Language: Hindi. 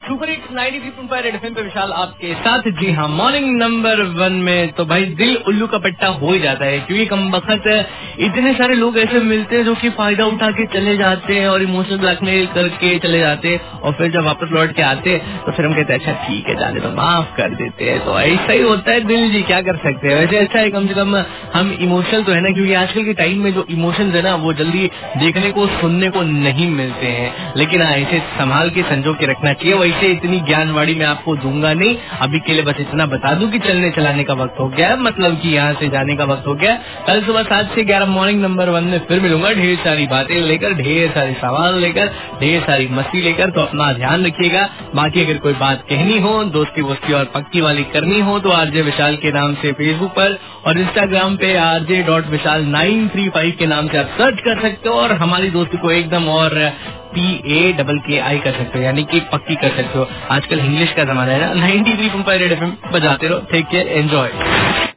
सुपर हिट्स 93.5 रेड एफएम पे विशाल आपके साथ। जी हाँ, मॉर्निंग नंबर 1 में तो भाई दिल उल्लू का पट्टा हो ही जाता है, क्योंकि कमबख्त इतने सारे लोग ऐसे मिलते हैं जो कि फायदा उठा के चले जाते हैं और इमोशनल ब्लैकमेल करके चले जाते हैं, और फिर जब वापस लौट के आते हैं तो फिर हम कहते हैं अच्छा ठीक है जाने तो माफ कर देते हैं। तो ऐसा ही होता है दिल जी, क्या कर सकते हैं। वैसे अच्छा है कम से कम हम इमोशनल तो है ना, क्योंकि आजकल के टाइम में जो इमोशंस है ना वो जल्दी देखने को सुनने को नहीं मिलते हैं, लेकिन ऐसे संभाल के संजो के रखना चाहिए। वैसे इतनी ज्ञानवाड़ी मैं आपको दूंगा नहीं, अभी के लिए बस इतना बता दूं कि चलने चलाने का वक्त हो गया, मतलब कि यहाँ से जाने का वक्त हो गया। कल सुबह 7 से 11 मॉर्निंग नंबर 1 में फिर मिलूंगा, ढेर सारी बातें लेकर, ढेर सारे सवाल लेकर, ढेर सारी मस्ती लेकर। तो अपना ध्यान रखिएगा। बाकी अगर कोई बात कहनी हो, दोस्ती वोस्ती और पक्की वाली करनी हो तो आरजे विशाल के नाम से फेसबुक पर और इंस्टाग्राम पे rj.vishal935 के नाम से आप सर्च कर सकते हो, और हमारी दोस्ती को एकदम और PAKKI कर सकते हो, यानी कि पक्की कर सकते हो। आजकल इंग्लिश का जमाना है ना। 93.5 रेड एफएम बजाते रहो। Take care, enjoy.